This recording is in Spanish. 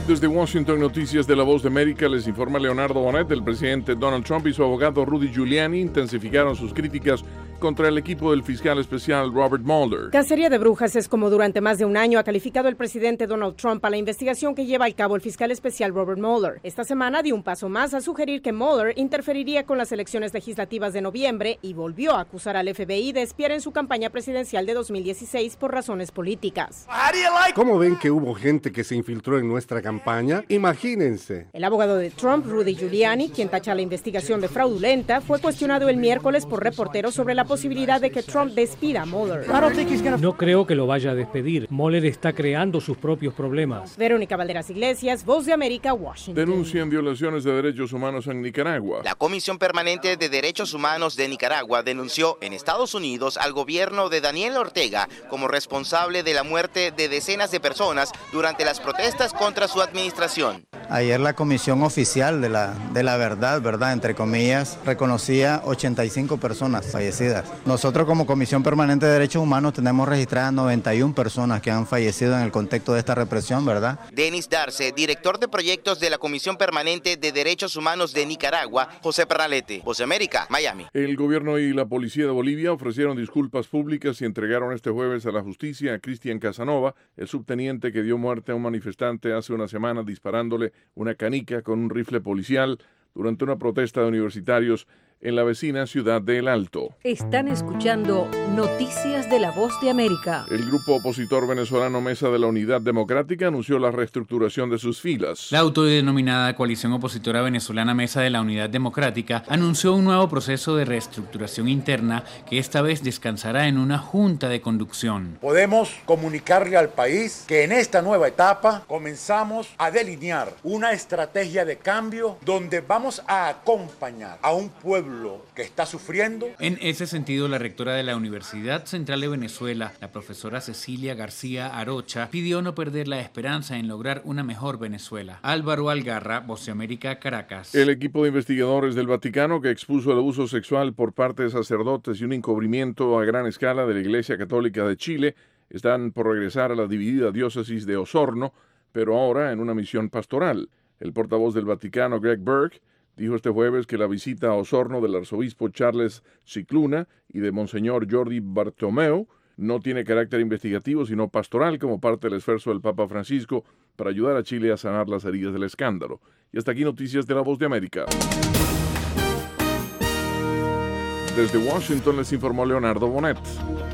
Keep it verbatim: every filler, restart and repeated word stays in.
Desde Washington, noticias de La Voz de América, les informa Leonardo Bonet. El presidente Donald Trump y su abogado Rudy Giuliani intensificaron sus críticas contra el equipo del fiscal especial Robert Mueller. Cacería de brujas es como durante más de un año ha calificado el presidente Donald Trump a la investigación que lleva a cabo el fiscal especial Robert Mueller. Esta semana dio un paso más a sugerir que Mueller interferiría con las elecciones legislativas de noviembre y volvió a acusar al F B I de espiar en su campaña presidencial de dos mil dieciséis por razones políticas. ¿Cómo ven que hubo gente que se infiltró en nuestra campaña? Imagínense. El abogado de Trump, Rudy Giuliani, quien tacha la investigación de fraudulenta, fue cuestionado el miércoles por reporteros sobre la posibilidad de que Trump despida a Mueller. No creo que lo vaya a despedir. Mueller está creando sus propios problemas. Verónica Valderas Iglesias, Voz de América, Washington. Denuncian violaciones de derechos humanos en Nicaragua. La Comisión Permanente de Derechos Humanos de Nicaragua denunció en Estados Unidos al gobierno de Daniel Ortega como responsable de la muerte de decenas de personas durante las protestas contra su administración. Ayer la Comisión Oficial de la, de la Verdad, verdad, entre comillas, reconocía ochenta y cinco personas fallecidas. Nosotros como Comisión Permanente de Derechos Humanos tenemos registradas noventa y una personas que han fallecido en el contexto de esta represión, ¿verdad? Denis Darce, director de proyectos de la Comisión Permanente de Derechos Humanos de Nicaragua, José Pernalete, Voz de América, Miami. El gobierno y la policía de Bolivia ofrecieron disculpas públicas y entregaron este jueves a la justicia a Cristian Casanova, el subteniente que dio muerte a un manifestante hace una semana disparándole una canica con un rifle policial durante una protesta de universitarios en la vecina ciudad de El Alto. Están escuchando Noticias de la Voz de América. El grupo opositor venezolano Mesa de la Unidad Democrática anunció la reestructuración de sus filas. La autodenominada coalición opositora venezolana Mesa de la Unidad Democrática anunció un nuevo proceso de reestructuración interna que esta vez descansará en una junta de conducción. Podemos comunicarle al país que en esta nueva etapa comenzamos a delinear una estrategia de cambio donde vamos a acompañar a un pueblo que está sufriendo. En ese sentido, la rectora de la Universidad Central de Venezuela, la profesora Cecilia García Arocha, pidió no perder la esperanza en lograr una mejor Venezuela. Álvaro Algarra, Voz de América, Caracas. El equipo de investigadores del Vaticano que expuso el abuso sexual por parte de sacerdotes y un encubrimiento a gran escala de la Iglesia Católica de Chile están por regresar a la dividida diócesis de Osorno, pero ahora en una misión pastoral. El portavoz del Vaticano, Greg Burke, dijo este jueves que la visita a Osorno del arzobispo Charles Cicluna y de Monseñor Jordi Bartomeu no tiene carácter investigativo, sino pastoral, como parte del esfuerzo del Papa Francisco para ayudar a Chile a sanar las heridas del escándalo. Y hasta aquí noticias de La Voz de América. Desde Washington les informó Leonardo Bonet.